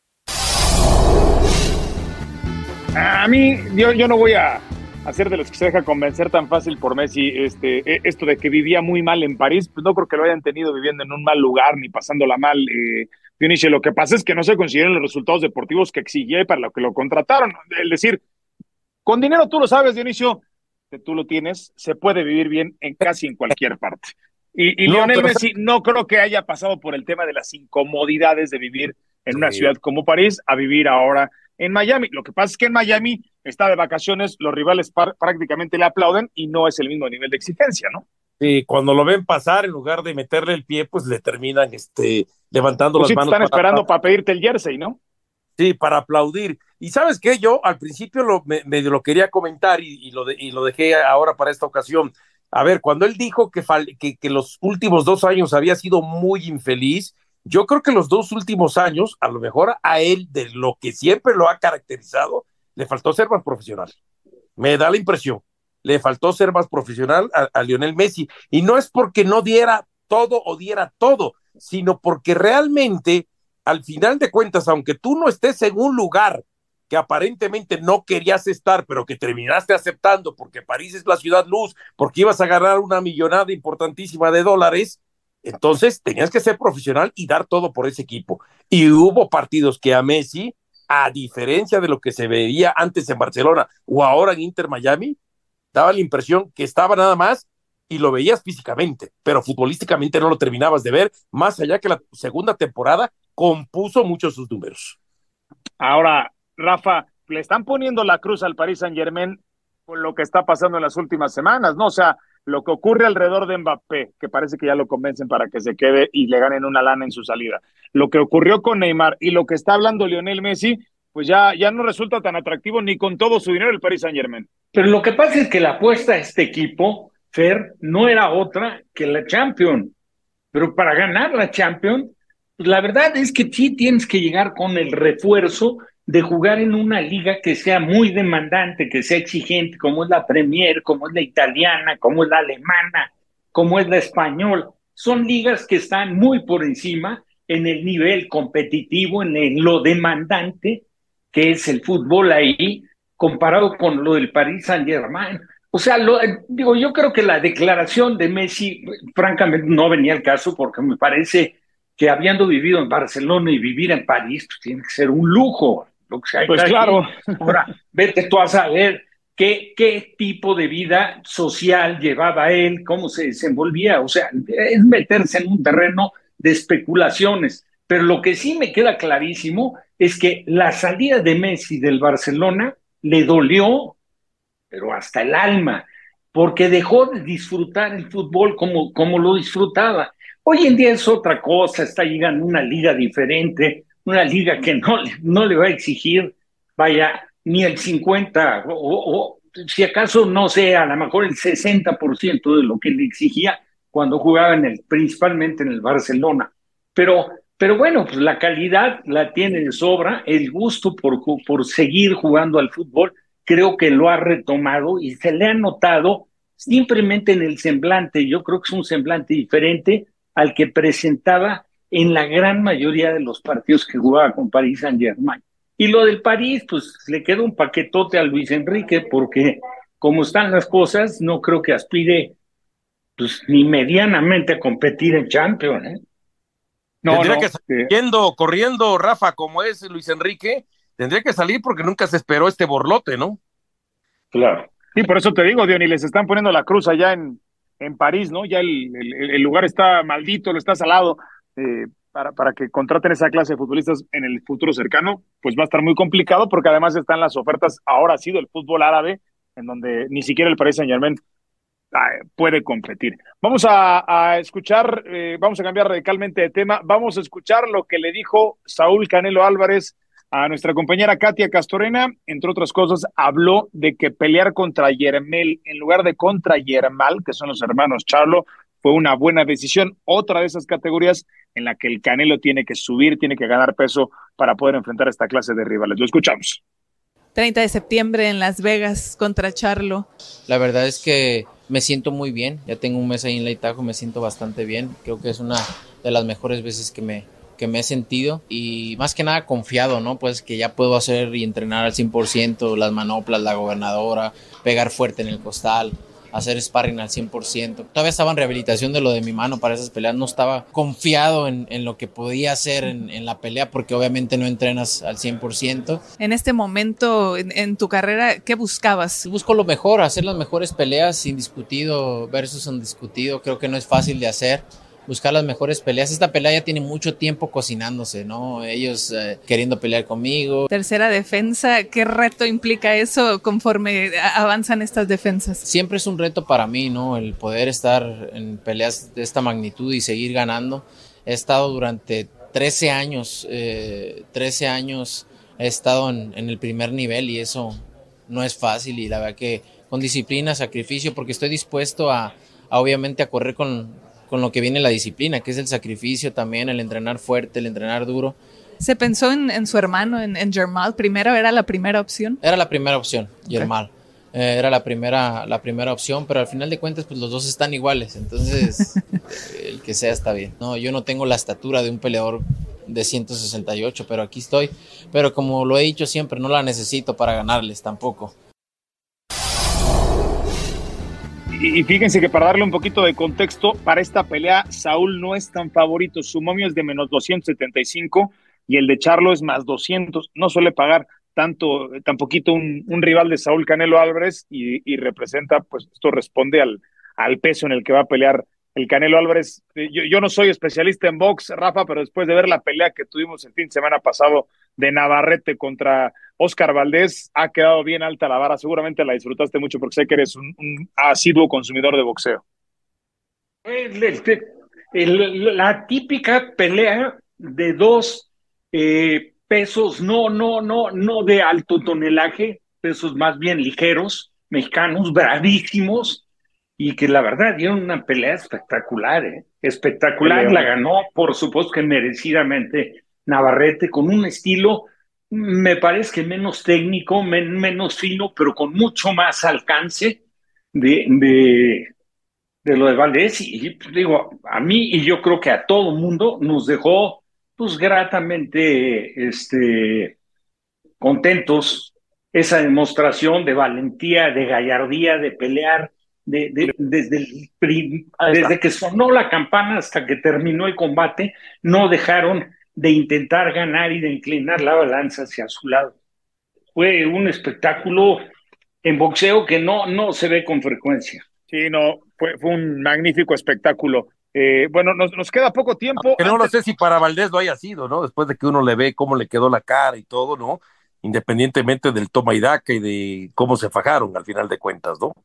A mí, yo, yo no voy a hacer de los que se deja convencer tan fácil por Messi, este, esto de que vivía muy mal en París, pues no creo que lo hayan tenido viviendo en un mal lugar ni pasándola mal, eh, Dionisio. Lo que pasa es que no se consiguieron los resultados deportivos que exigía y para lo que lo contrataron. Es decir, con dinero, tú lo sabes, Dionisio, que tú lo tienes, se puede vivir bien en casi en cualquier parte. Y, y no, Lionel pero... Messi no creo que haya pasado por el tema de las incomodidades de vivir en sí. una ciudad como París a vivir ahora en Miami. Lo que pasa es que en Miami está de vacaciones, los rivales par- prácticamente le aplauden y no es el mismo nivel de exigencia, ¿no? Sí, cuando lo ven pasar, en lugar de meterle el pie, pues le terminan este, levantando pues las sí, manos. Están para, esperando para pedirte el jersey, ¿no? Sí, para aplaudir. Y ¿sabes qué? Yo al principio lo, me, medio lo quería comentar y, y, lo de, y lo dejé ahora para esta ocasión. A ver, cuando él dijo que, fal, que, que los últimos dos años había sido muy infeliz, yo creo que los dos últimos años, a lo mejor a él, de lo que siempre lo ha caracterizado, le faltó ser más profesional. Me da la impresión. Le faltó ser más profesional a, a Lionel Messi. Y no es porque no diera todo o diera todo, sino porque realmente, al final de cuentas, aunque tú no estés en un lugar que aparentemente no querías estar, pero que terminaste aceptando porque París es la ciudad luz, porque ibas a ganar una millonada importantísima de dólares, entonces tenías que ser profesional y dar todo por ese equipo. Y hubo partidos que a Messi, a diferencia de lo que se veía antes en Barcelona o ahora en Inter Miami, daba la impresión que estaba nada más y lo veías físicamente, pero futbolísticamente no lo terminabas de ver, más allá que la segunda temporada compuso muchos sus números. Ahora, Rafa, le están poniendo la cruz al Paris Saint-Germain con lo que está pasando en las últimas semanas, ¿no? O sea, lo que ocurre alrededor de Mbappé, que parece que ya lo convencen para que se quede y le ganen una lana en su salida. Lo que ocurrió con Neymar y lo que está hablando Lionel Messi, pues ya, ya no resulta tan atractivo ni con todo su dinero el Paris Saint-Germain. Pero lo que pasa es que la apuesta a este equipo, Fer, no era otra que la Champions. Pero para ganar la Champions, pues la verdad es que sí tienes que llegar con el refuerzo de jugar en una liga que sea muy demandante, que sea exigente, como es la Premier, como es la italiana, como es la alemana, como es la española. Son ligas que están muy por encima en el nivel competitivo, en el, lo demandante que es el fútbol ahí, comparado con lo del Paris Saint-Germain. O sea, lo, digo, yo creo que la declaración de Messi, francamente, no venía al caso, porque me parece que habiendo vivido en Barcelona y vivir en París, pues tiene que ser un lujo. Lo que sea, pues claro. Ahora, vete tú a saber qué, qué tipo de vida social llevaba él, cómo se desenvolvía. O sea, es meterse en un terreno de especulaciones. Pero lo que sí me queda clarísimo es que la salida de Messi del Barcelona le dolió, pero hasta el alma, porque dejó de disfrutar el fútbol como, como lo disfrutaba. Hoy en día es otra cosa, está llegando una liga diferente, una liga que no, no le va a exigir, vaya, ni el cincuenta, o, o si acaso, no sé, a lo mejor el sesenta por ciento de lo que le exigía cuando jugaba en el, principalmente en el Barcelona. Pero, pero bueno, pues la calidad la tiene de sobra, el gusto por, por seguir jugando al fútbol, creo que lo ha retomado y se le ha notado simplemente en el semblante. Yo creo que es un semblante diferente al que presentaba en la gran mayoría de los partidos que jugaba con Paris Saint-Germain. Y lo del París, pues le queda un paquetote a Luis Enrique, porque como están las cosas, no creo que aspire pues ni medianamente a competir en Champions, ¿eh? No, tendría no, que salir yendo, corriendo, Rafa, como es Luis Enrique, tendría que salir porque nunca se esperó este borlote, ¿no? Claro. Sí, por eso te digo, Diony, les están poniendo la cruz allá en, en París, ¿no? Ya el, el, el lugar está maldito, lo está salado, eh, para, para que contraten esa clase de futbolistas en el futuro cercano, pues va a estar muy complicado, porque además están las ofertas, ahora sí, del fútbol árabe, en donde ni siquiera el Paris Saint-Germain puede competir. Vamos a, a escuchar, eh, vamos a cambiar radicalmente de tema, vamos a escuchar lo que le dijo Saúl Canelo Álvarez a nuestra compañera Katia Castorena. Entre otras cosas, habló de que pelear contra Yermel en lugar de contra Yermal, que son los hermanos Charlo, fue una buena decisión. Otra de esas categorías en la que el Canelo tiene que subir, tiene que ganar peso para poder enfrentar esta clase de rivales. Lo escuchamos. treinta de septiembre en Las Vegas contra Charlo. La verdad es que me siento muy bien, ya tengo un mes ahí en la Itajo, me siento bastante bien, creo que es una de las mejores veces que me, que me he sentido y más que nada confiado, ¿no? Pues que ya puedo hacer y entrenar al cien por ciento, las manoplas, la gobernadora, pegar fuerte en el costal, hacer sparring al cien por ciento. Todavía estaba en rehabilitación de lo de mi mano para esas peleas, no estaba confiado en, en lo que podía hacer en, en la pelea porque obviamente no entrenas al cien por ciento. En este momento en, en tu carrera, ¿qué buscabas? Busco lo mejor, hacer las mejores peleas, indiscutido versus indiscutido, creo que no es fácil de hacer. Buscar las mejores peleas. Esta pelea ya tiene mucho tiempo cocinándose, ¿no? Ellos eh, queriendo pelear conmigo. Tercera defensa, ¿qué reto implica eso conforme avanzan estas defensas? Siempre es un reto para mí, ¿no? El poder estar en peleas de esta magnitud y seguir ganando. He estado durante trece años, eh, trece años he estado en, en el primer nivel y eso no es fácil y la verdad que con disciplina, sacrificio, porque estoy dispuesto a, a obviamente a correr con con lo que viene la disciplina, que es el sacrificio también, el entrenar fuerte, el entrenar duro. ¿Se pensó en, en su hermano, en, en Yermal? ¿Primero era la primera opción? Era la primera opción, Yermal. Okay. Eh, era la primera, la primera opción, pero al final de cuentas, pues los dos están iguales, entonces el que sea está bien. No, yo no tengo la estatura de un peleador de ciento sesenta y ocho, pero aquí estoy. Pero como lo he dicho siempre, no la necesito para ganarles tampoco. Y fíjense que para darle un poquito de contexto, para esta pelea Saúl no es tan favorito, su momio es de menos doscientos setenta y cinco y el de Charlo es más doscientos, no suele pagar tanto, tan poquito un, un rival de Saúl Canelo Álvarez y, y representa, pues esto responde al, al peso en el que va a pelear el Canelo Álvarez. Yo, yo no soy especialista en box, Rafa, pero después de ver la pelea que tuvimos el fin de semana pasado de Navarrete contra Oscar Valdés, ha quedado bien alta la vara. Seguramente la disfrutaste mucho porque sé que eres un, un asiduo consumidor de boxeo. El, el, el, la típica pelea de dos eh, pesos, no, no, no, no de alto tonelaje, pesos más bien ligeros, mexicanos, bravísimos, y que la verdad dieron una pelea espectacular, ¿eh? espectacular, la ganó, por supuesto que merecidamente Navarrete, con un estilo, me parece que menos técnico, men, menos fino, pero con mucho más alcance de, de, de lo de Valdés, y, y digo, a mí y yo creo que a todo mundo nos dejó pues gratamente este, contentos esa demostración de valentía, de gallardía, de pelear, de, de, desde, el, desde que sonó la campana hasta que terminó el combate, no dejaron de intentar ganar y de inclinar la balanza hacia su lado. Fue un espectáculo en boxeo que no, no se ve con frecuencia. Sí, no, fue, fue un magnífico espectáculo. Eh, bueno, nos, nos queda poco tiempo. Que no lo sé si para Valdés lo haya sido, ¿no? Después de que uno le ve cómo le quedó la cara y todo, ¿no? Independientemente del toma y daca y de cómo se fajaron al final de cuentas, ¿no?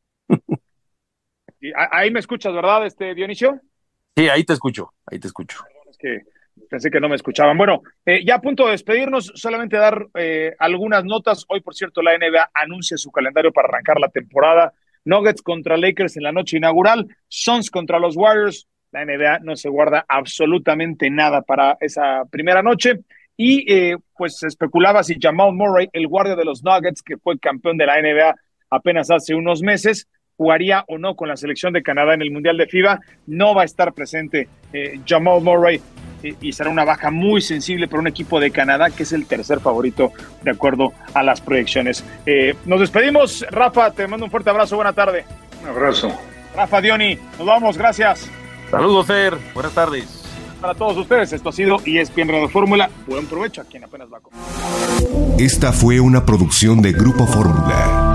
Ahí me escuchas, ¿verdad, este Dionisio? Sí, ahí te escucho, ahí te escucho. Es que pensé que no me escuchaban. Bueno, eh, ya a punto de despedirnos, solamente dar eh, algunas notas. Hoy, por cierto, la N B A anuncia su calendario para arrancar la temporada. Nuggets contra Lakers en la noche inaugural, Suns contra los Warriors. La N B A no se guarda absolutamente nada para esa primera noche. Y eh, pues se especulaba si Jamal Murray, el guardia de los Nuggets, que fue campeón de la N B A apenas hace unos meses, jugaría o no con la selección de Canadá en el Mundial de FIBA. No va a estar presente eh, Jamal Murray eh, y será una baja muy sensible para un equipo de Canadá que es el tercer favorito de acuerdo a las proyecciones. Eh, nos despedimos. Rafa, te mando un fuerte abrazo, buena tarde. Un abrazo. Rafa, Diony, nos vamos, gracias. Saludos, Fer, buenas tardes. Para todos ustedes, esto ha sido E S P N Radio Fórmula. Buen provecho a quien apenas va a comer. Esta fue una producción de Grupo Fórmula.